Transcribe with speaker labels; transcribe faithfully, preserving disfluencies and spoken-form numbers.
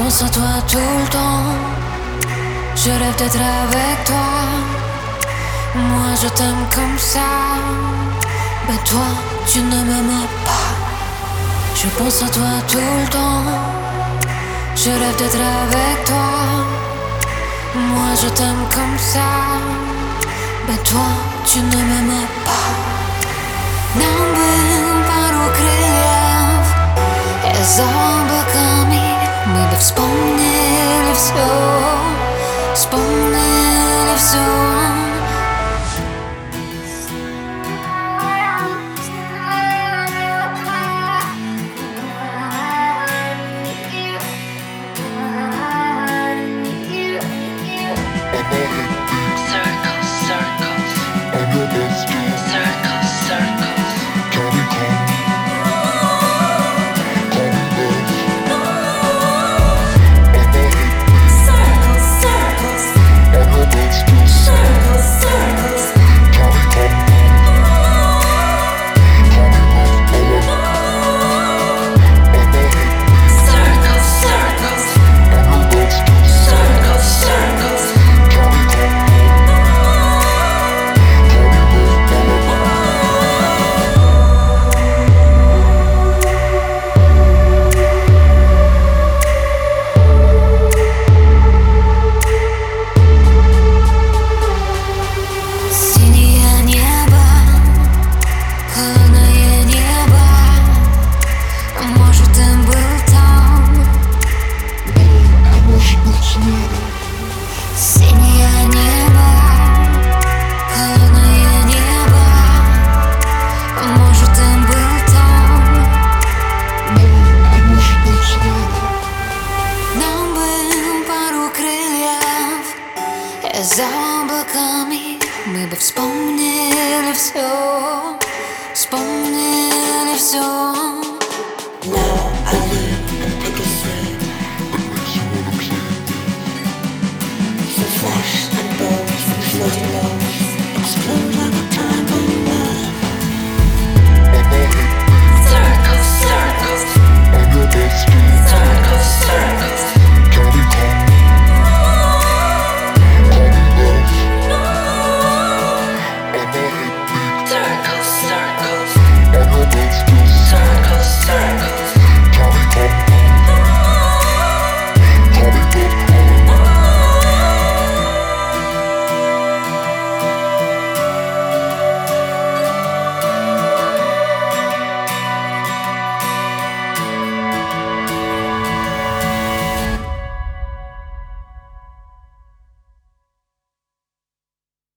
Speaker 1: pense à toi tout le temps. Je rêve d'être avec toi. Moi je t'aime comme ça. Mais toi tu ne m'aimes pas. Je pense à toi tout le temps. Je rêve d'être avec toi. Moi je t'aime comme ça. Mais toi tu ne m'aimes pas. Nam był paru kryjew. Jest obokami. My by wspomnieli все. Wspomnieli все. За облаками мы бы вспомнили все, вспомнили все.
Speaker 2: Now I live and take a swim. So fresh.